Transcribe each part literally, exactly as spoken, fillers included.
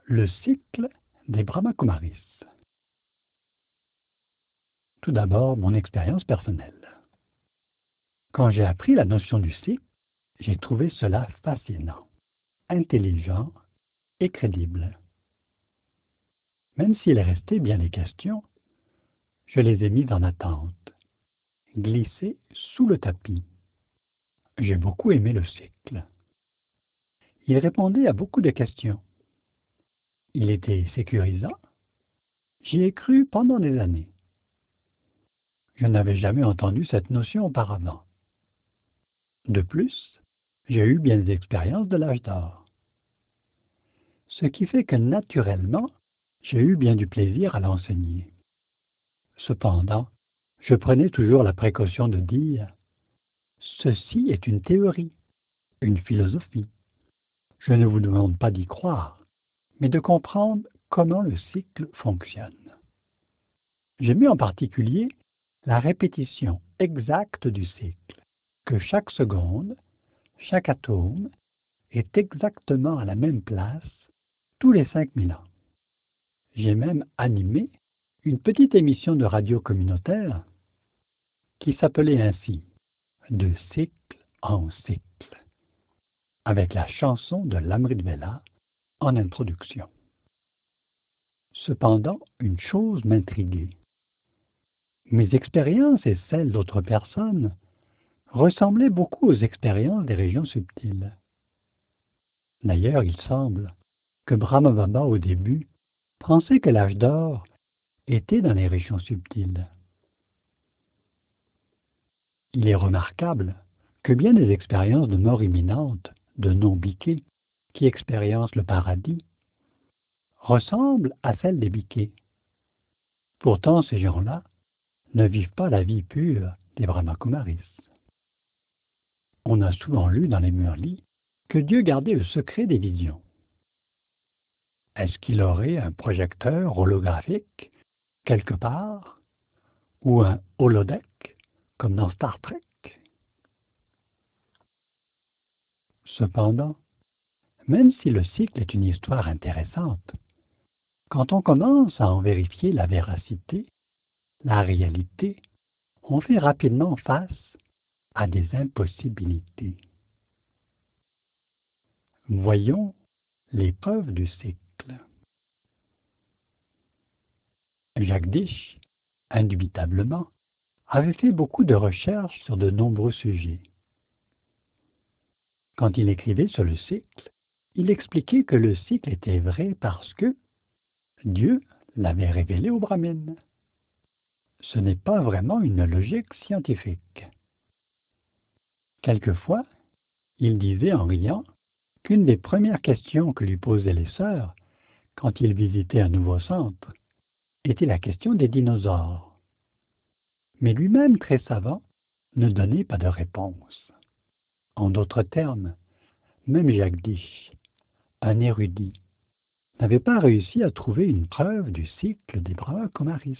Le cycle des Brahmakumaris. Tout d'abord, mon expérience personnelle. Quand j'ai appris la notion du cycle, j'ai trouvé cela fascinant, intelligent et crédible. Même s'il est resté bien des questions, je les ai mises en attente, glissées sous le tapis. J'ai beaucoup aimé le cycle. Il répondait à beaucoup de questions. Il était sécurisant. J'y ai cru pendant des années. Je n'avais jamais entendu cette notion auparavant. De plus, j'ai eu bien des expériences de l'âge d'or. Ce qui fait que naturellement, j'ai eu bien du plaisir à l'enseigner. Cependant, je prenais toujours la précaution de dire « Ceci est une théorie, une philosophie. Je ne vous demande pas d'y croire, mais de comprendre comment le cycle fonctionne. » J'aimais en particulier la répétition exacte du cycle, que chaque seconde, chaque atome est exactement à la même place tous les cinq mille ans. J'ai même animé une petite émission de radio communautaire qui s'appelait ainsi « De cycle en cycle » avec la chanson de l'Amrit Vela en introduction. Cependant, une chose m'intriguait. Mes expériences et celles d'autres personnes ressemblaient beaucoup aux expériences des régions subtiles. D'ailleurs, il semble que Brahma Baba, au début, pensait que l'âge d'or était dans les régions subtiles. Il est remarquable que bien des expériences de mort imminente, de non-biqués, qui expériencent le paradis, ressemblent à celles des biqués. Pourtant, ces gens-là ne vivent pas la vie pure des Brahmakumaris. On a souvent lu dans les Murlis que Dieu gardait le secret des visions. Est-ce qu'il aurait un projecteur holographique quelque part, ou un holodeck, comme dans Star Trek? Cependant, même si le cycle est une histoire intéressante, quand on commence à en vérifier la véracité, la réalité, on fait rapidement face à des impossibilités. Voyons les preuves du cycle. Jagdish, indubitablement, avait fait beaucoup de recherches sur de nombreux sujets. Quand il écrivait sur le cycle, il expliquait que le cycle était vrai parce que Dieu l'avait révélé aux Brahmines. Ce n'est pas vraiment une logique scientifique. Quelquefois, il disait en riant qu'une des premières questions que lui posaient les sœurs quand il visitait un nouveau centre était la question des dinosaures. Mais lui-même, très savant, ne donnait pas de réponse. En d'autres termes, même Jagdish, un érudit, n'avait pas réussi à trouver une preuve du cycle des Brahmakumaris.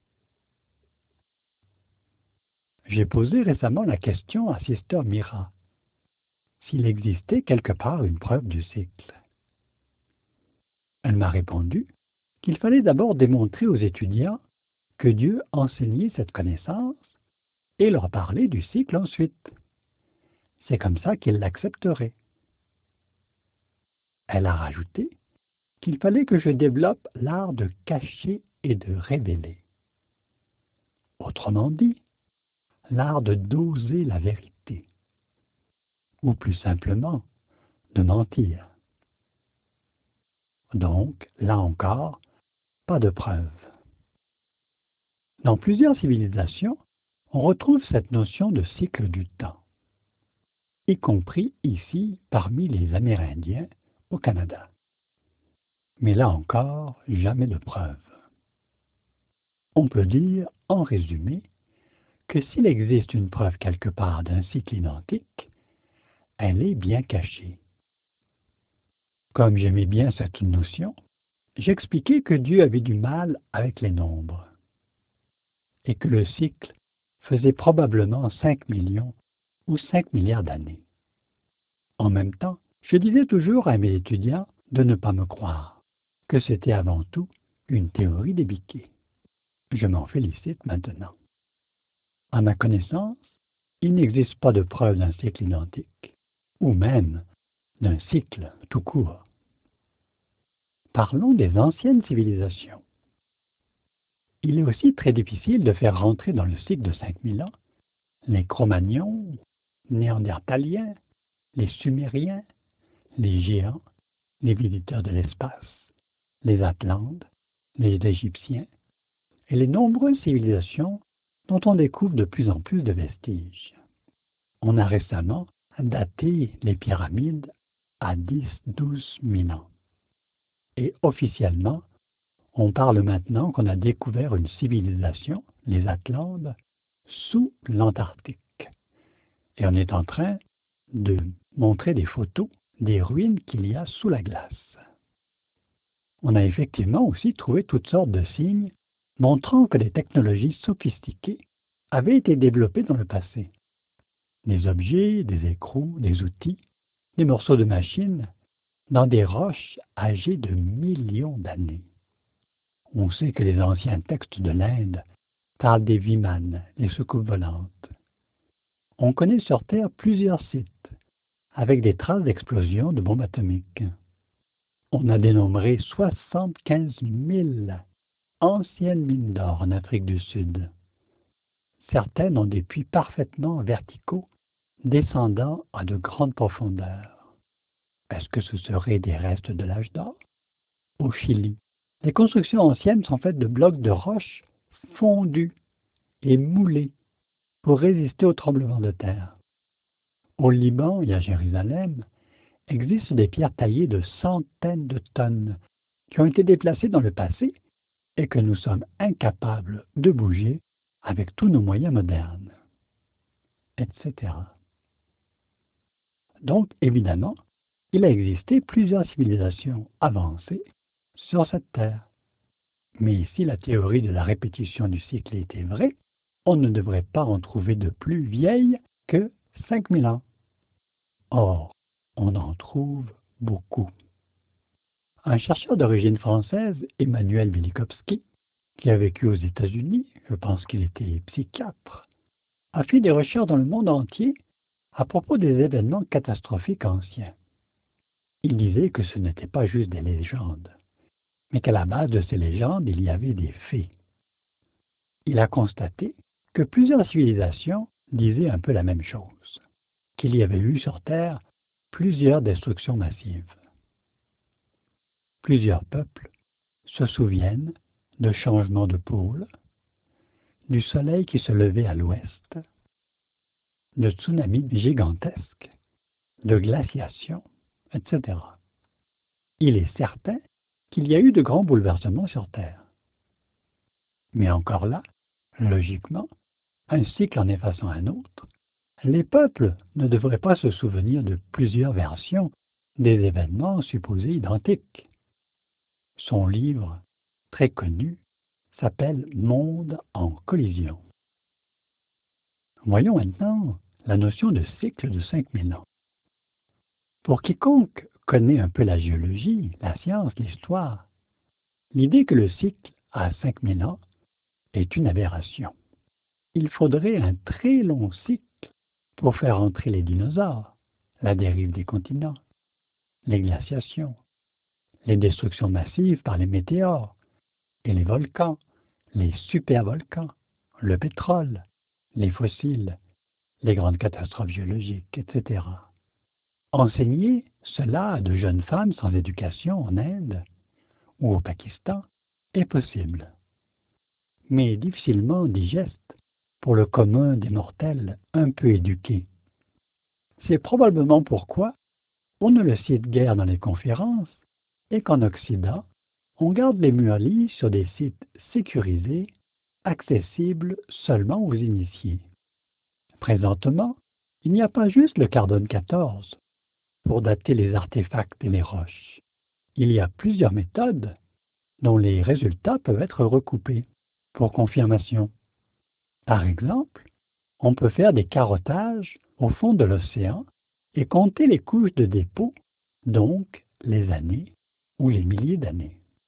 J'ai posé récemment la question à Sister Mira, s'il existait quelque part une preuve du cycle. Elle m'a répondu qu'il fallait d'abord démontrer aux étudiants que Dieu enseignait cette connaissance et leur parler du cycle ensuite. C'est comme ça qu'ils l'accepteraient. Elle a rajouté qu'il fallait que je développe l'art de cacher et de révéler. Autrement dit, l'art de doser la vérité, ou plus simplement, de mentir. Donc, là encore, pas de preuve. Dans plusieurs civilisations, on retrouve cette notion de cycle du temps, y compris ici parmi les Amérindiens au Canada. Mais là encore, jamais de preuve. On peut dire, en résumé, que s'il existe une preuve quelque part d'un cycle identique, elle est bien cachée. Comme j'aimais bien cette notion, j'expliquais que Dieu avait du mal avec les nombres et que le cycle faisait probablement cinq millions ou cinq milliards d'années. En même temps, je disais toujours à mes étudiants de ne pas me croire. que c'était avant tout une théorie des biquets. Je m'en félicite maintenant. À ma connaissance, il n'existe pas de preuve d'un cycle identique, ou même d'un cycle tout court. Parlons des anciennes civilisations. Il est aussi très difficile de faire rentrer dans le cycle de cinq mille ans les Cro-Magnons, Néandertaliens, les Sumériens, les Géants, les visiteurs de l'espace, les Atlantes, les Égyptiens et les nombreuses civilisations dont on découvre de plus en plus de vestiges. On a récemment daté les pyramides à dix à douze mille ans. Et officiellement, on parle maintenant qu'on a découvert une civilisation, les Atlantes, sous l'Antarctique. Et on est en train de montrer des photos des ruines qu'il y a sous la glace. On a effectivement aussi trouvé toutes sortes de signes montrant que des technologies sophistiquées avaient été développées dans le passé. Des objets, des écrous, des outils, des morceaux de machines, dans des roches âgées de millions d'années. On sait que les anciens textes de l'Inde parlent des Vimanes, les soucoupes volantes. On connaît sur Terre plusieurs sites avec des traces d'explosions de bombes atomiques. On a dénombré soixante-quinze mille anciennes mines d'or en Afrique du Sud. Certaines ont des puits parfaitement verticaux descendant à de grandes profondeurs. Est-ce que ce seraient des restes de l'âge d'or? Au Chili, les constructions anciennes sont faites de blocs de roches fondus et moulés pour résister aux tremblements de terre. Au Liban et à Jérusalem, existent des pierres taillées de centaines de tonnes qui ont été déplacées dans le passé et que nous sommes incapables de bouger avec tous nos moyens modernes, et cetera. Donc, évidemment, il a existé plusieurs civilisations avancées sur cette Terre. Mais si la théorie de la répétition du cycle était vraie, on ne devrait pas en trouver de plus vieilles que cinq mille ans. Or, on en trouve beaucoup. Un chercheur d'origine française, Emmanuel Velikovsky, qui a vécu aux États-Unis, je pense qu'il était psychiatre, a fait des recherches dans le monde entier à propos des événements catastrophiques anciens. Il disait que ce n'étaient pas juste des légendes, mais qu'à la base de ces légendes, il y avait des faits. Il a constaté que plusieurs civilisations disaient un peu la même chose, qu'il y avait eu sur Terre plusieurs destructions massives. Plusieurs peuples se souviennent de changements de pôle, du soleil qui se levait à l'ouest, de tsunamis gigantesques, de glaciations, et cetera. Il est certain qu'il y a eu de grands bouleversements sur Terre. Mais encore là, logiquement, un cycle en effaçant un autre, les peuples ne devraient pas se souvenir de plusieurs versions des événements supposés identiques. Son livre, très connu, s'appelle « Monde en collision ». Voyons maintenant la notion de cycle de cinq mille ans. Pour quiconque connaît un peu la géologie, la science, l'histoire, l'idée que le cycle a cinq mille ans est une aberration. Il faudrait un très long cycle pour faire entrer les dinosaures, la dérive des continents, les glaciations, les destructions massives par les météores et les volcans, les supervolcans, le pétrole, les fossiles, les grandes catastrophes géologiques, et cetera. Enseigner cela à de jeunes femmes sans éducation en Inde ou au Pakistan est possible, mais difficilement digeste pour le commun des mortels un peu éduqués. C'est probablement pourquoi on ne le cite guère dans les conférences et qu'en Occident, on garde les Mualis sur des sites sécurisés, accessibles seulement aux initiés. Présentement, il n'y a pas juste le carbone quatorze pour dater les artefacts et les roches. Il y a plusieurs méthodes dont les résultats peuvent être recoupés pour confirmation. Par exemple, on peut faire des carottages au fond de l'océan et compter les couches de dépôt, donc les années ou les milliers d'années.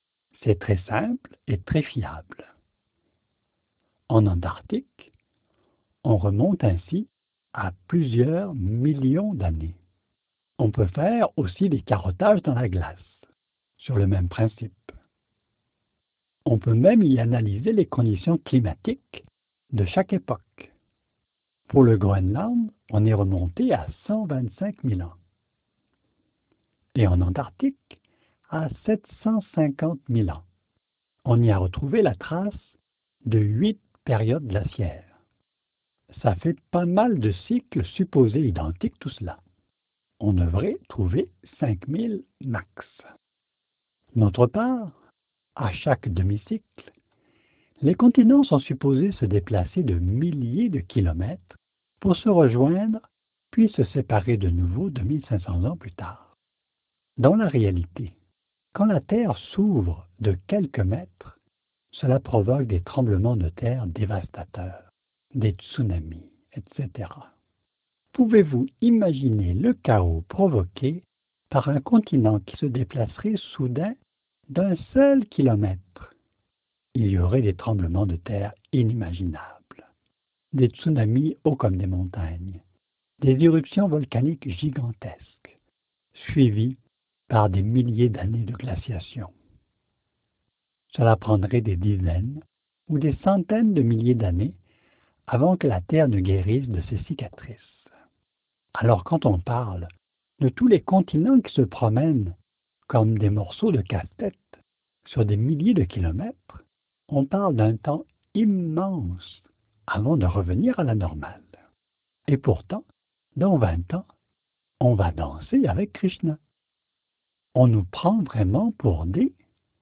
C'est très simple et très fiable. En Antarctique, on remonte ainsi à plusieurs millions d'années. On peut faire aussi des carottages dans la glace, sur le même principe. On peut même y analyser les conditions climatiques de chaque époque. Pour le Groenland, on est remonté à cent vingt-cinq mille ans. Et en Antarctique, à sept cent cinquante mille ans. On y a retrouvé la trace de huit périodes glaciaires. Ça fait pas mal de cycles supposés identiques tout cela. On devrait trouver cinq mille max. D'autre part, à chaque demi-cycle, les continents sont supposés se déplacer de milliers de kilomètres pour se rejoindre puis se séparer de nouveau deux mille cinq cents ans plus tard. Dans la réalité, quand la Terre s'ouvre de quelques mètres, cela provoque des tremblements de terre dévastateurs, des tsunamis, et cetera. Pouvez-vous imaginer le chaos provoqué par un continent qui se déplacerait soudain d'un seul kilomètre? Il y aurait des tremblements de terre inimaginables, des tsunamis hauts comme des montagnes, des éruptions volcaniques gigantesques, suivies par des milliers d'années de glaciation. Cela prendrait des dizaines ou des centaines de milliers d'années avant que la Terre ne guérisse de ses cicatrices. Alors quand on parle de tous les continents qui se promènent comme des morceaux de casse-tête sur des milliers de kilomètres, on parle d'un temps immense avant de revenir à la normale. Et pourtant, dans vingt ans, on va danser avec Krishna. On nous prend vraiment pour des...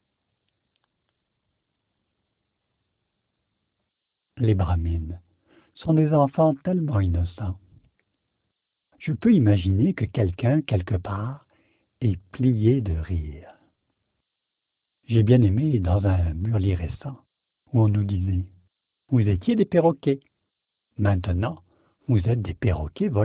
Les brahmines sont des enfants tellement innocents. Je peux imaginer que quelqu'un, quelque part, est plié de rire. J'ai bien aimé dans un Murli récent, où on nous disait « Vous étiez des perroquets, maintenant vous êtes des perroquets volants ».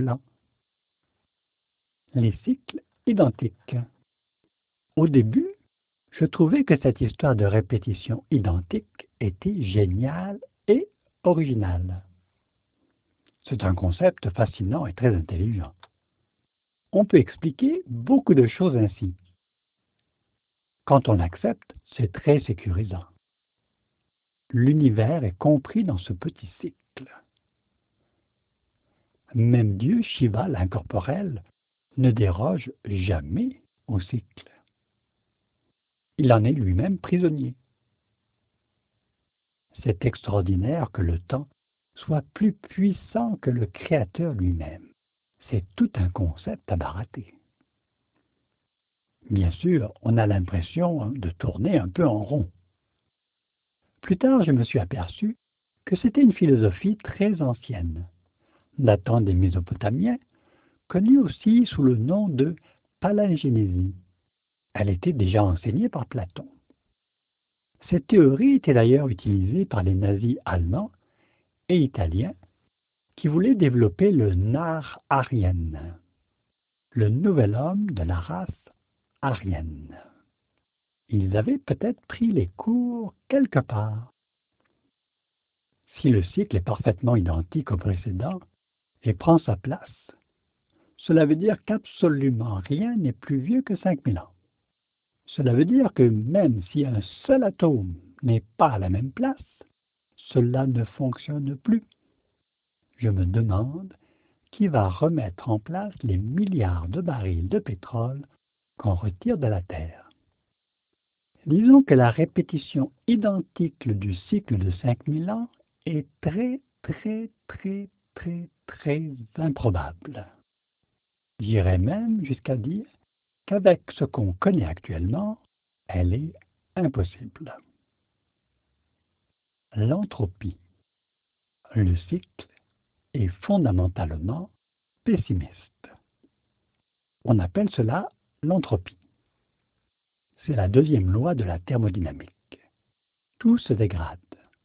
Les cycles identiques. Au début, je trouvais que cette histoire de répétition identique était géniale et originale. C'est un concept fascinant et très intelligent. On peut expliquer beaucoup de choses ainsi. Quand on accepte, c'est très sécurisant. L'univers est compris dans ce petit cycle. Même Dieu, Shiva, l'incorporel, ne déroge jamais au cycle. Il en est lui-même prisonnier. C'est extraordinaire que le temps soit plus puissant que le Créateur lui-même. C'est tout un concept à barater. Bien sûr, on a l'impression de tourner un peu en rond. Plus tard, je me suis aperçu que c'était une philosophie très ancienne, datant des Mésopotamiens, connue aussi sous le nom de palingénésie. Elle était déjà enseignée par Platon. Cette théorie était d'ailleurs utilisée par les nazis allemands et italiens qui voulaient développer le Nar Aryen, le nouvel homme de la race aryenne. Ils avaient peut-être pris les cours quelque part. Si le cycle est parfaitement identique au précédent et prend sa place, cela veut dire qu'absolument rien n'est plus vieux que cinq mille ans. Cela veut dire que même si un seul atome n'est pas à la même place, cela ne fonctionne plus. Je me demande qui va remettre en place les milliards de barils de pétrole qu'on retire de la Terre. Disons que la répétition identique du cycle de cinq mille ans est très, très, très, très, très improbable. J'irais même jusqu'à dire qu'avec ce qu'on connaît actuellement, elle est impossible. L'entropie. Le cycle est fondamentalement pessimiste. On appelle cela l'entropie. C'est la deuxième loi de la thermodynamique. Tout se dégrade.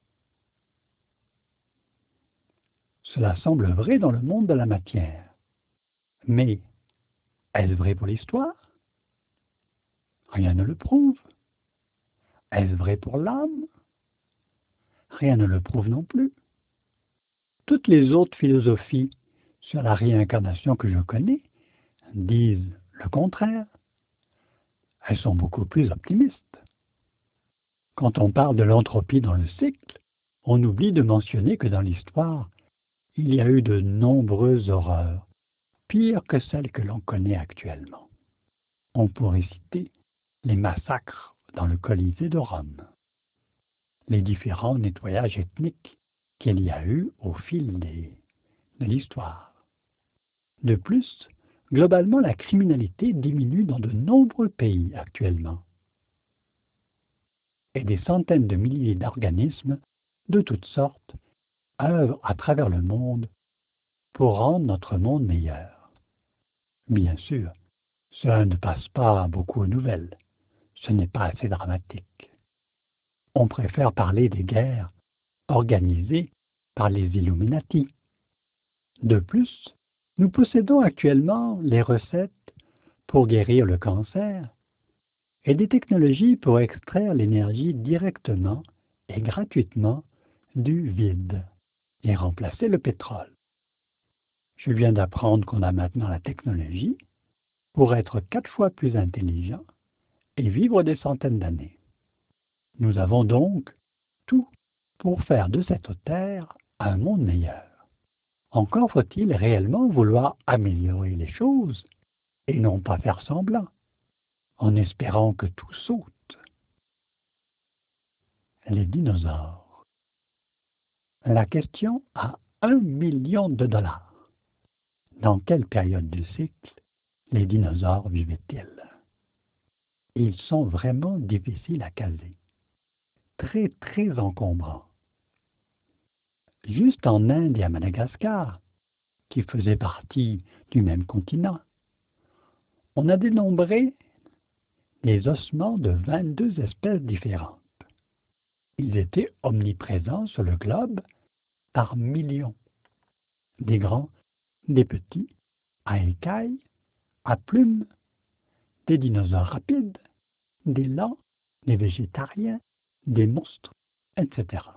Cela semble vrai dans le monde de la matière. Mais est-ce vrai pour l'histoire? Rien ne le prouve. Est-ce vrai pour l'âme? Rien ne le prouve non plus. Toutes les autres philosophies sur la réincarnation que je connais disent le contraire. Elles sont beaucoup plus optimistes. Quand on parle de l'entropie dans le cycle, on oublie de mentionner que dans l'histoire, il y a eu de nombreuses horreurs, pires que celles que l'on connaît actuellement. On pourrait citer les massacres dans le Colisée de Rome, les différents nettoyages ethniques qu'il y a eu au fil des, de l'histoire. De plus, globalement, la criminalité diminue dans de nombreux pays actuellement. Et des centaines de milliers d'organismes de toutes sortes œuvrent à travers le monde pour rendre notre monde meilleur. Bien sûr, cela ne passe pas beaucoup aux nouvelles. Ce n'est pas assez dramatique. On préfère parler des guerres organisées par les Illuminati. De plus, nous possédons actuellement les recettes pour guérir le cancer et des technologies pour extraire l'énergie directement et gratuitement du vide et remplacer le pétrole. Je viens d'apprendre qu'on a maintenant la technologie pour être quatre fois plus intelligent et vivre des centaines d'années. Nous avons donc tout pour faire de cette terre un monde meilleur. Encore faut-il réellement vouloir améliorer les choses et non pas faire semblant, en espérant que tout saute. Les dinosaures. La question a un million de dollars. Dans quelle période du cycle les dinosaures vivaient-ils? Ils sont vraiment difficiles à caser, très très encombrants. Juste en Inde et à Madagascar, qui faisaient partie du même continent, on a dénombré des ossements de vingt-deux espèces différentes. Ils étaient omniprésents sur le globe par millions, des grands, des petits, à écailles, à plumes, des dinosaures rapides, des lents, des végétariens, des monstres, et cetera.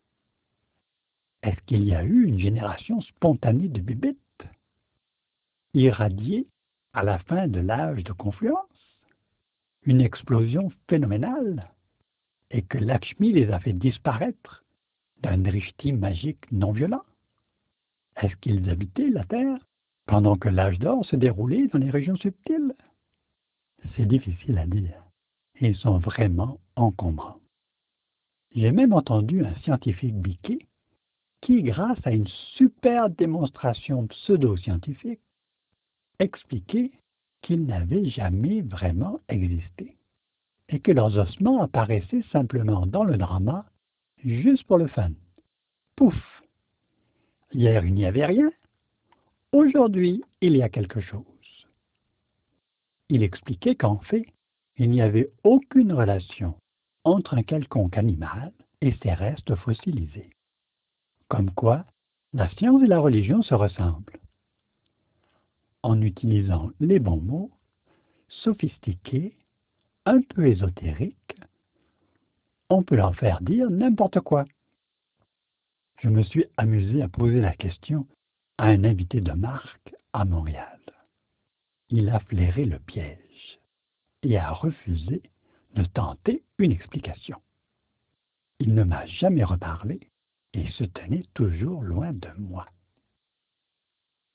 Est-ce qu'il y a eu une génération spontanée de bébites, irradiée à la fin de l'âge de confluence? Une explosion phénoménale, et que Lakshmi les a fait disparaître d'un drishti magique non violent? Est-ce qu'ils habitaient la Terre pendant que l'âge d'or se déroulait dans les régions subtiles? C'est difficile à dire. Ils sont vraiment encombrants. J'ai même entendu un scientifique biqué qui, grâce à une super démonstration pseudo-scientifique, expliquait qu'ils n'avaient jamais vraiment existé et que leurs ossements apparaissaient simplement dans le drama juste pour le fun. Pouf! Hier, il n'y avait rien. Aujourd'hui, il y a quelque chose. Il expliquait qu'en fait, il n'y avait aucune relation entre un quelconque animal et ses restes fossilisés. Comme quoi, la science et la religion se ressemblent. En utilisant les bons mots, sophistiqués, un peu ésotériques, on peut leur faire dire n'importe quoi. Je me suis amusé à poser la question à un invité de marque à Montréal. Il a flairé le piège et a refusé de tenter une explication. Il ne m'a jamais reparlé et se tenait toujours loin de moi.